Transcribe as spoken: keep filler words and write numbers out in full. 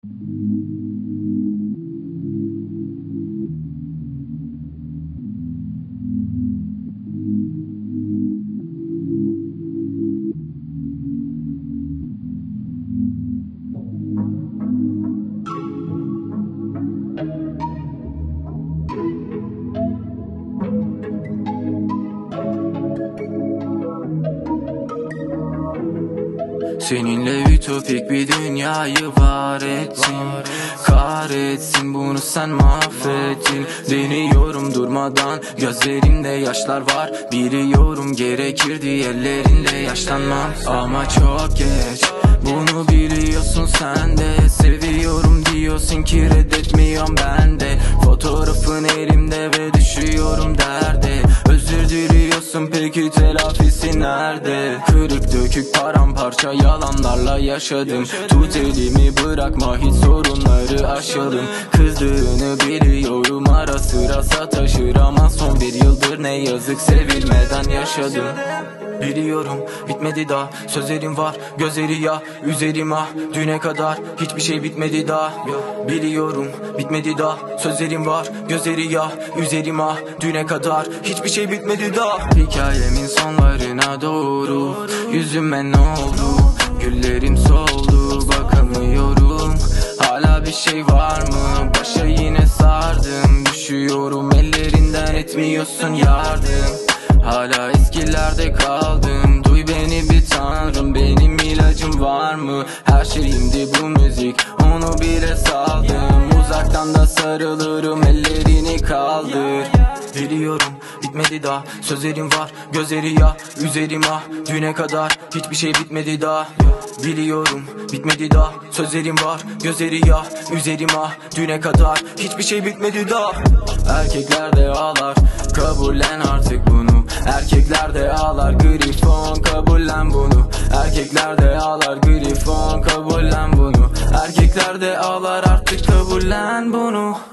Seninle ütopik bir dünyayı var ettim. Kahretsin bunu sen mahvettin. Deniyorum durmadan, gözlerimde yaşlar var. Biliyorum gerekirdi ellerinle yaşlanmam. Ama çok geç, bunu biliyorsun sen de. Seviyorum diyorsun ki reddetmiyorum ben de. Fotoğrafın elimde ve düşüyorum derde. Özür diliyorsun peki telafisi nerede? Kırık dökük paramparça yalanlarla yaşadım. Tut elimi bırakma hiç sorunları aşalım. Kızdığını biliyorum ara sıra sataşır ama son bir yıldır ne yazık sevilmeden yaşadım. Biliyorum bitmedi daha, sözlerim var gözleri ya üzerim ah. Düne kadar hiçbir şey bitmedi daha. Biliyorum bitmedi daha, sözlerim var gözleri ya üzerim ah. Düne kadar hiçbir şey bitmedi daha. Hikayemin sonlarına doğru yüzüme ne oldu? Güllerim soldu bakamıyorum. Hala bir şey var mı? Başa yine sardım. Düşüyorum ellerinden etmiyorsun yardım. Hala eskilerde kaldım. Duy beni bir tanrım, benim ilacım var mı? Her şeyimdi bu müzik, onu bile saldım. Uzaktan da sarılırım, ellerini kaldır. Biliyorum bitmedi daha, sözlerim var gözleri ya üzerim ah. Düne kadar hiçbir şey bitmedi daha. Biliyorum bitmedi daha, sözlerim var gözleri ya üzerim ah. Düne kadar hiçbir şey bitmedi daha. Erkekler de ağlar, kabullen artık bunu. Erkekler de ağlar, grifon kabullen bunu. Erkekler de ağlar, grifon kabullen bunu. Erkekler de ağlar artık kabullen bunu.